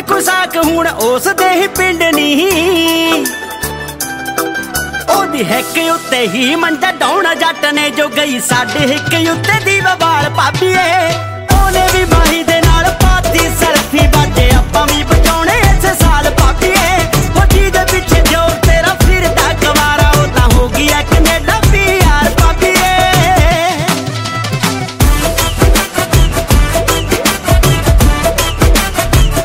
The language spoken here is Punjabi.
ਖੁਸਾਕ ਹੁਣ ਉਸ ਦੇ ਹੀ ਪਿੰਡ ਨੀ। ਉਹਦੀ ਹਿੱਕ ਉੱਤੇ ਹੀ ਮੰਜਾ ਡਾਉਣਾ ਜੱਟ ਨੇ ਜੋ ਗਈ ਸਾਡੇ ਹਿੱਕ ਉੱਤੇ ਦੀ ਵਾਲ ਭਾਬੀਏ। ਉਹਨੇ ਵੀ ਮਾਹੀ ਦੇ ਨਾਲ ਪਾਤੀ ਸੈਲਫੀ ਬਾਜੇ